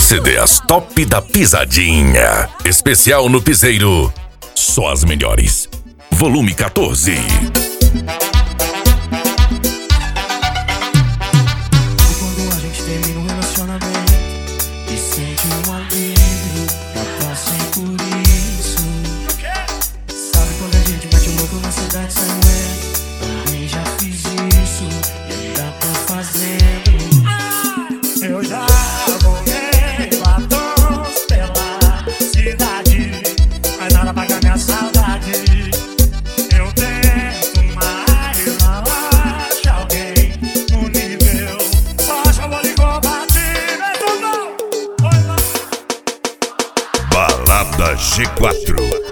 CD As Top da Pisadinha. Especial no Piseiro. Só as melhores. Volume 14. Quando a gente termina um relacionamento e sente um alívio, já passei por isso. Sabe quando a gente bate o louco na cidade sem ué? Também já fiz isso e ainda tô fazendo. Eu já voltei batons pela cidade, mas nada paga minha saudade. Eu tento, mas não acho alguém no nível. Só chamou de combate, Balada G4.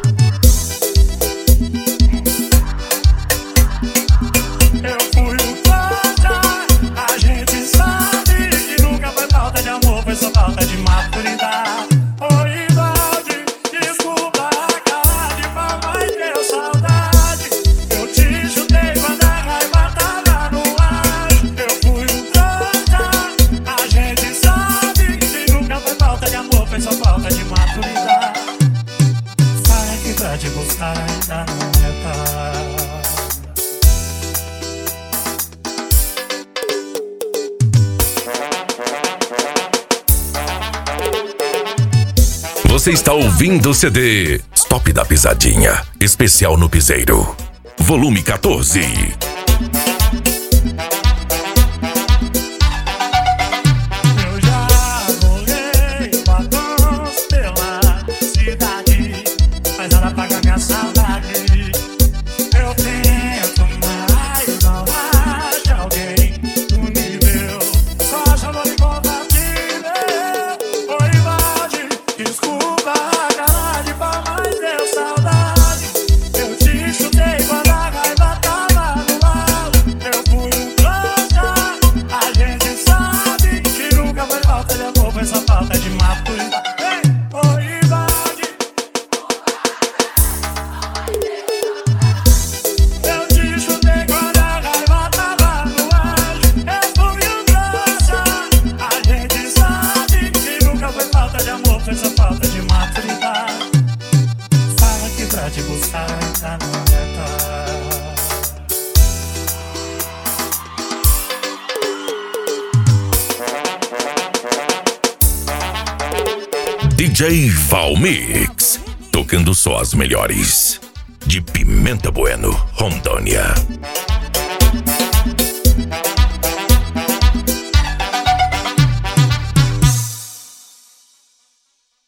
Só falta de maturidade. Oi, Valde, desculpa a cara de pau, mas deu saudade. Eu te chutei quando a raiva tava no ar. Eu fui um trouxa, a gente sabe que nunca foi falta de amor, foi só falta de maturidade. Fala que pra te buscar ainda não é tarde. Você está ouvindo o CD Top da Pisadinha. Especial no Piseiro. Volume 14. Eu já rolei batons pela cidade, mas nada paga minha saudade. Eu tento, mas não acho alguém no nível. Só chamou de compatível. Oi, Valde, desculpa a cara de pau, mas deu saudade. Eu te chutei quando a raiva tava no ar. Eu fui um trouxa, a gente sabe que nunca foi falta de amor, foi só falta de maturidade. Oi, Valde, eu te chutei quando a raiva tava no ar. Eu fui um trouxa, a gente sabe que nunca foi falta de amor, foi só falta de maturidade. Fala que pra te buscar ainda não é tarde. DJ Valmix. Tocando só as melhores. De Pimenta Bueno, Rondônia.